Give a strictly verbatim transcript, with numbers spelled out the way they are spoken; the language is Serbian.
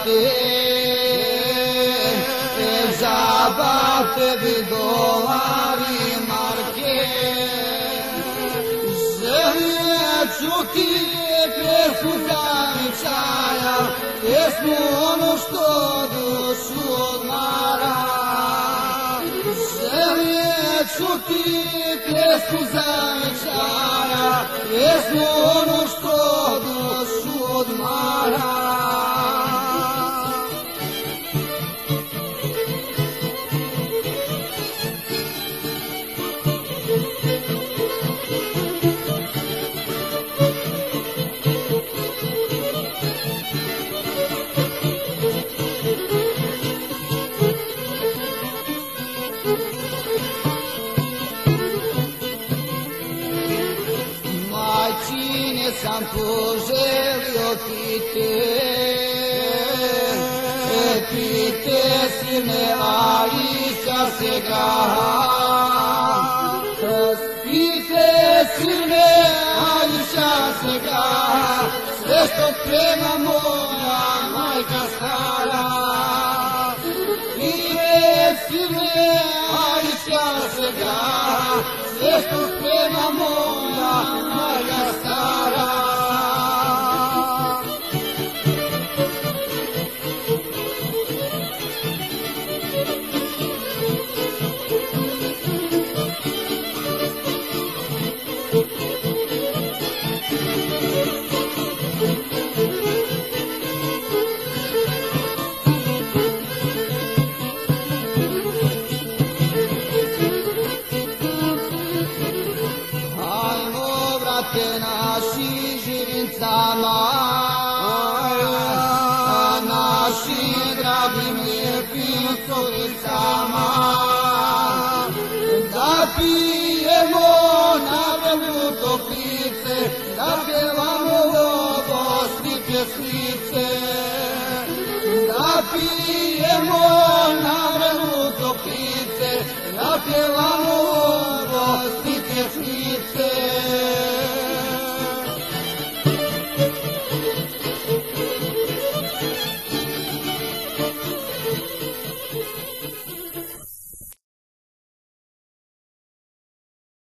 brate, žaba tebi dolari marke, želim čuti pesmu zavičaja, pesmu ono što dušu odmara. Želim čuti pesmu zavičaja, pesmu ono što dušu odmara. Majčine sam poželio ti te, ti te sine, ali ća se ga. Ti te sine, ali ća se ga, sve što treba moja majka stara. Ti te sine, ali ća se ga, sve što treba moja majka stara. Naši živicama, našim dragim lijepim curicama, da pijemo na vrelu toplice, da pjevamo Bosni pjesmice, da pijemo na vrelu toplice, da pjevamo Bosni pjesmice.